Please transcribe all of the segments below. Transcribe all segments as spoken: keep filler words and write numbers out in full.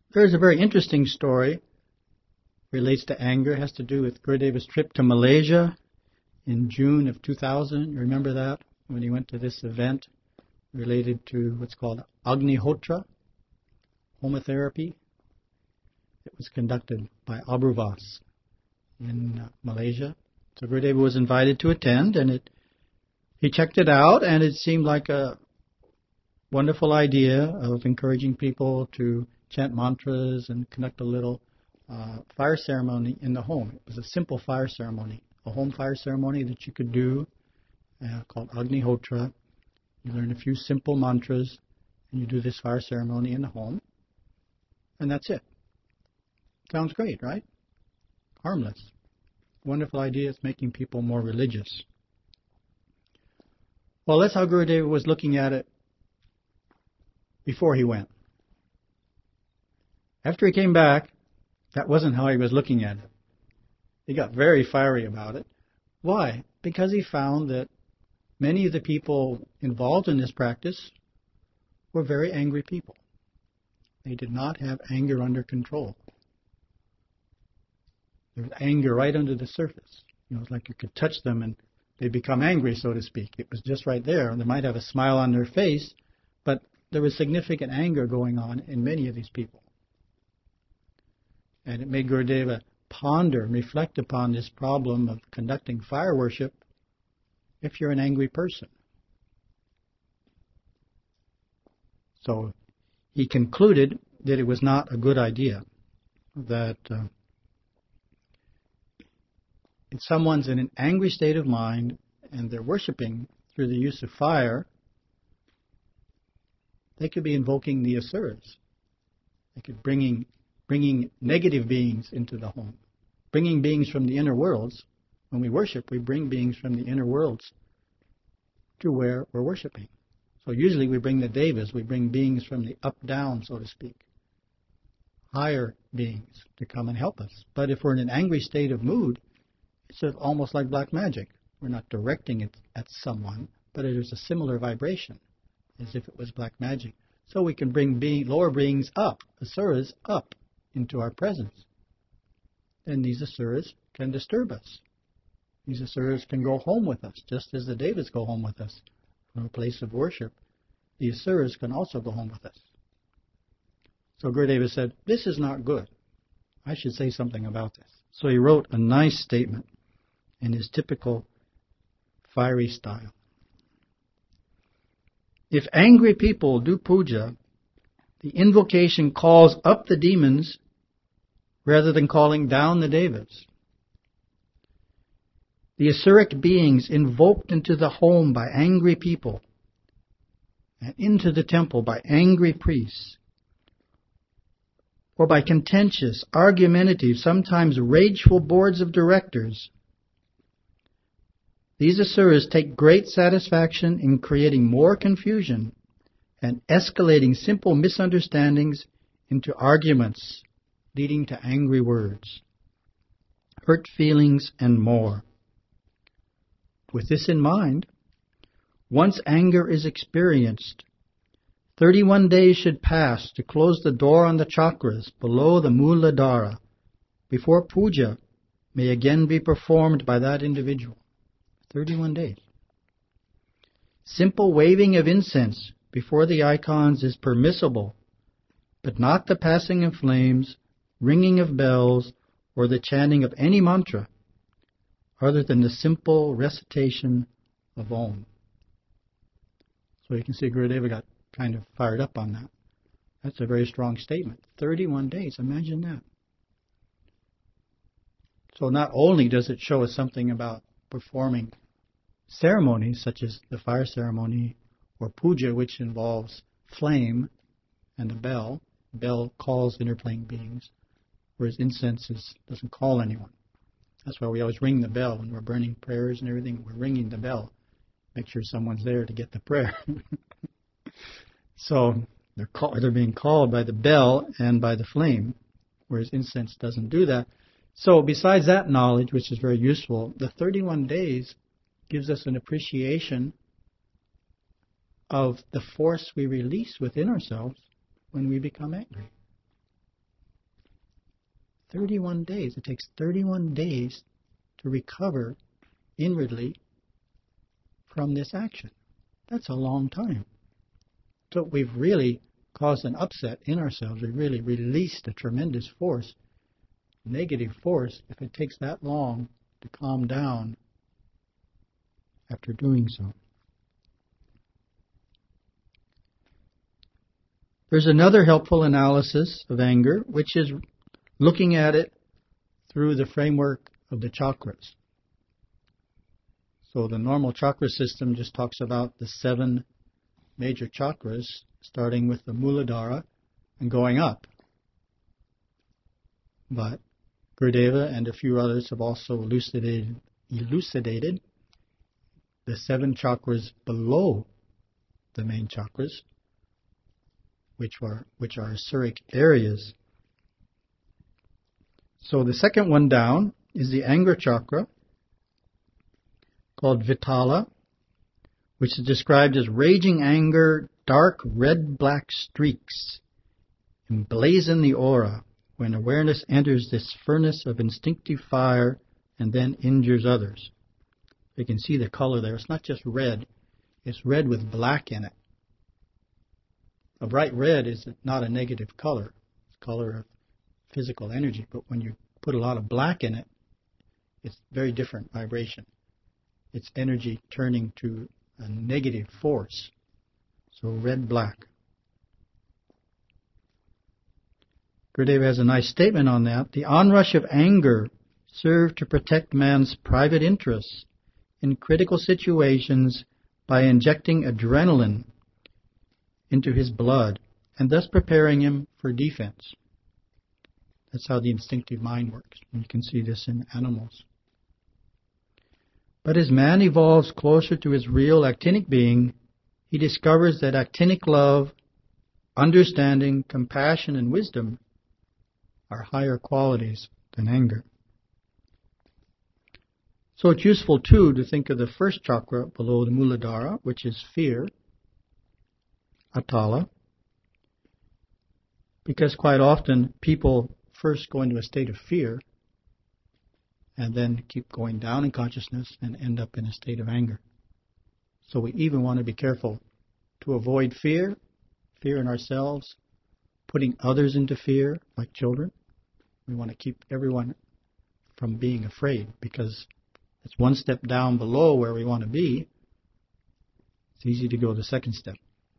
There's a very interesting story, relates to anger, has to do with Gurudeva's trip to Malaysia in June of two thousand. You remember that? When he went to this event related to what's called Agnihotra, homotherapy. It was conducted by Abruvas in uh, Malaysia. So Gurudeva was invited to attend, and it he checked it out, and it seemed like a wonderful idea of encouraging people to chant mantras and conduct a little uh, fire ceremony in the home. It was a simple fire ceremony, a home fire ceremony that you could do uh, called Agnihotra. You learn a few simple mantras, and you do this fire ceremony in the home, and that's it. Sounds great, right? Harmless. Wonderful idea. It's making people more religious. Well, that's how Gurudeva was looking at it before he went. After he came back, that wasn't how he was looking at it. He got very fiery about it. Why? Because he found that many of the people involved in this practice were very angry people. They did not have anger under control. There was anger right under the surface. You know, it's like you could touch them and they become angry, so to speak. It was just right there. They might have a smile on their face, but there was significant anger going on in many of these people. And it made Gurudeva ponder and reflect upon this problem of conducting fire worship if you're an angry person. So he concluded that it was not a good idea, that uh, if someone's in an angry state of mind and they're worshiping through the use of fire, they could be invoking the asuras. They could bringing bringing negative beings into the home, bringing beings from the inner worlds. When we worship, we bring beings from the inner worlds to where we're worshiping. So usually we bring the devas, we bring beings from the up-down, so to speak, higher beings to come and help us. But if we're in an angry state of mood, it's almost like black magic. We're not directing it at someone, but it is a similar vibration as if it was black magic. So we can bring being, lower beings up, asuras up into our presence. Then these asuras can disturb us. These asuras can go home with us, just as the devas go home with us from a place of worship. The asuras can also go home with us. So Gurudeva said, this is not good. I should say something about this. So he wrote a nice statement in his typical fiery style. If angry people do puja, the invocation calls up the demons rather than calling down the devas. The asuric beings invoked into the home by angry people and into the temple by angry priests, or by contentious, argumentative, sometimes rageful boards of directors, these asuras take great satisfaction in creating more confusion and escalating simple misunderstandings into arguments leading to angry words, hurt feelings, and more. With this in mind, once anger is experienced, thirty-one days should pass to close the door on the chakras below the Muladhara before puja may again be performed by that individual. thirty-one days. Simple waving of incense before the icons is permissible, but not the passing of flames, ringing of bells, or the chanting of any mantra other than the simple recitation of Om. So you can see Gurudeva got kind of fired up on that. That's a very strong statement. thirty-one days, imagine that. So not only does it show us something about performing ceremonies such as the fire ceremony or puja, which involves flame and a bell. Bell calls interplaying beings, whereas incense is, doesn't call anyone. That's why we always ring the bell when we're burning prayers and everything. We're ringing the bell. Make sure someone's there to get the prayer. So they're, call, they're being called by the bell and by the flame, whereas incense doesn't do that. So besides that knowledge, which is very useful, the thirty-one days gives us an appreciation of the force we release within ourselves when we become angry. thirty-one days. It takes thirty-one days to recover inwardly from this action. That's a long time. So we've really caused an upset in ourselves. We've really released a tremendous force, negative force, if it takes that long to calm down after doing so. There's another helpful analysis of anger, which is looking at it through the framework of the chakras. So the normal chakra system just talks about the seven major chakras, starting with the Muladhara and going up. But Gurudeva and a few others have also elucidated, elucidated the seven chakras below the main chakras, which are which are asuric areas. So the second one down is the anger chakra, called Vitala, which is described as raging anger, dark red-black streaks emblazon the aura when awareness enters this furnace of instinctive fire and then injures others. You can see the color there. It's not just red. It's red with black in it. A bright red is not a negative color. It's a color of physical energy. But when you put a lot of black in it, it's very different vibration. It's energy turning to a negative force. So red-black. Gurudeva has a nice statement on that. The onrush of anger served to protect man's private interests in critical situations by injecting adrenaline into his blood and thus preparing him for defense. That's how the instinctive mind works. You can see this in animals. But as man evolves closer to his real actinic being, he discovers that actinic love, understanding, compassion, and wisdom are higher qualities than anger. So it's useful, too, to think of the first chakra below the Muladhara, which is fear, Atala, because quite often people first go into a state of fear and then keep going down in consciousness and end up in a state of anger. So we even want to be careful to avoid fear, fear in ourselves, putting others into fear, like children. We want to keep everyone from being afraid, because it's one step down below where we want to be. It's easy to go the second step.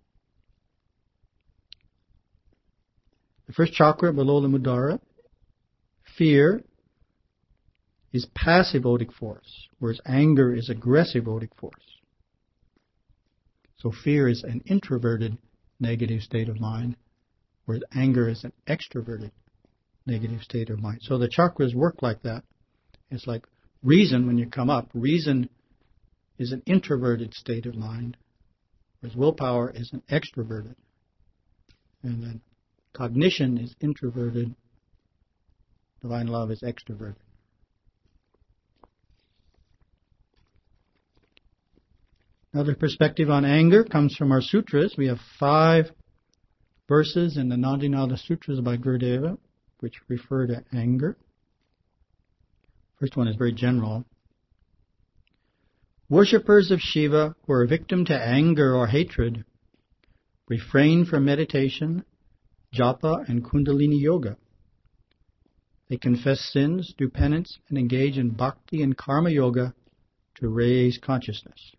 The first chakra below the Muladhara, fear, is passive odic force, whereas anger is aggressive odic force. So fear is an introverted negative state of mind, whereas anger is an extroverted negative state of mind. So the chakras work like that. It's like reason, when you come up, reason is an introverted state of mind, whereas willpower is an extroverted. And then cognition is introverted, divine love is extroverted. Another perspective on anger comes from our sutras. We have five verses in the Nandinada Sutras by Gurudeva, which refer to anger. First one is very general. Worshippers of Shiva who are victim to anger or hatred refrain from meditation, japa, and kundalini yoga. They confess sins, do penance, and engage in bhakti and karma yoga to raise consciousness.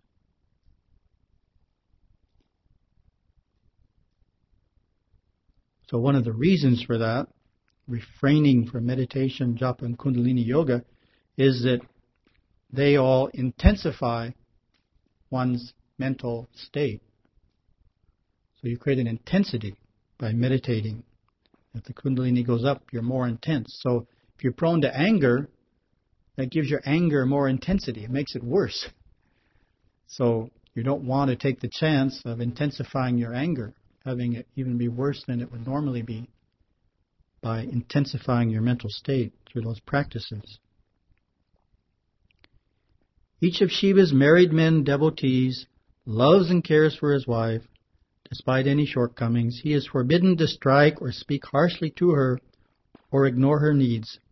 So one of the reasons for that, refraining from meditation, japa, and kundalini yoga, is that they all intensify one's mental state. So you create an intensity by meditating. If the kundalini goes up, you're more intense. So if you're prone to anger, that gives your anger more intensity. It makes it worse. So you don't want to take the chance of intensifying your anger, having it even be worse than it would normally be, by intensifying your mental state through those practices. Each of Shiva's married men devotees loves and cares for his wife. Despite any shortcomings, he is forbidden to strike or speak harshly to her or ignore her needs,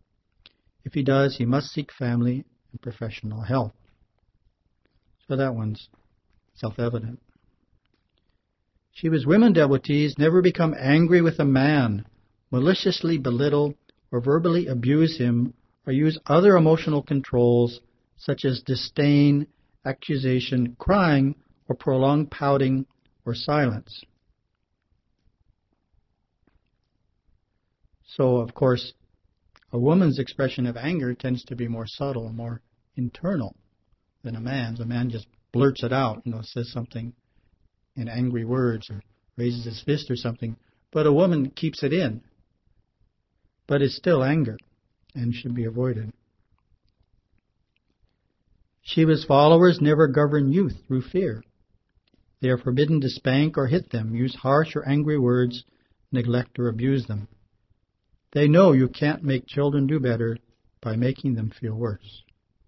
If he does, he must seek family and professional help. So that one's self-evident. Shiva's women devotees never become angry with a man, maliciously belittle or verbally abuse him, or use other emotional controls such as disdain, accusation, crying, or prolonged pouting or silence. So, of course, a woman's expression of anger tends to be more subtle, more internal than a man's. A man just blurts it out, you know, says something in angry words or raises his fist or something. But a woman keeps it in. But it's still anger and should be avoided. Shiva's followers never govern youth through fear. They are forbidden to spank or hit them, use harsh or angry words, neglect or abuse them. They know you can't make children do better by making them feel worse.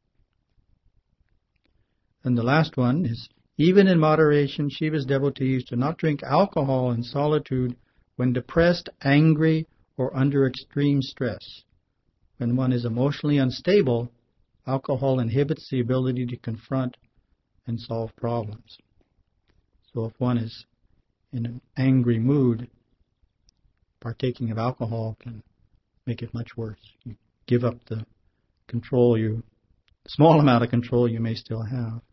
And the last one is, even in moderation, Shiva's devotees do not drink alcohol in solitude when depressed, angry, or under extreme stress. When one is emotionally unstable, alcohol inhibits the ability to confront and solve problems. So if one is in an angry mood, partaking of alcohol can make it much worse. You give up the control you, small amount of control you may still have.